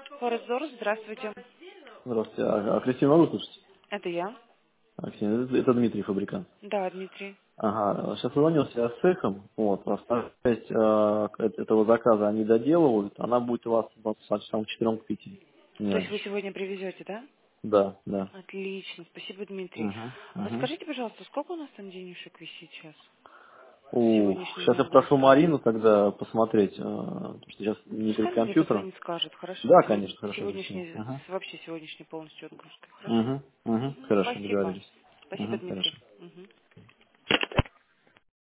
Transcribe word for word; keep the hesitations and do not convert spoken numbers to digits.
Форезор, здравствуйте. Здравствуйте. А, а Кристину могу слушать? Это я. А, Кристина, это, это Дмитрий, фабрикант. Да, Дмитрий. Ага, сейчас звонился я с цехом. Вот, просто часть э, этого заказа они доделывают. Она будет у вас вот, с часам к четырем к пяти. Не То есть вы раньше. сегодня привезете, да? Да, да. Отлично, спасибо, Дмитрий. Угу, А угу. скажите, пожалуйста, сколько у нас там денежек висит сейчас? Ух, Сегодняшней сейчас я прошу нагрузки. Марину тогда посмотреть, э, потому что сейчас не перед Пускай она мне компьютером. позвонит, скажет, хорошо? Да, Сегодня, конечно, хорошо, объясню. сегодняшней, Угу, с- вообще сегодняшней полностью отгрузкой, хорошо? угу, угу. Мгм, Хорошо, спасибо. договорились. Спасибо, Угу, Дмитрий. хорошо.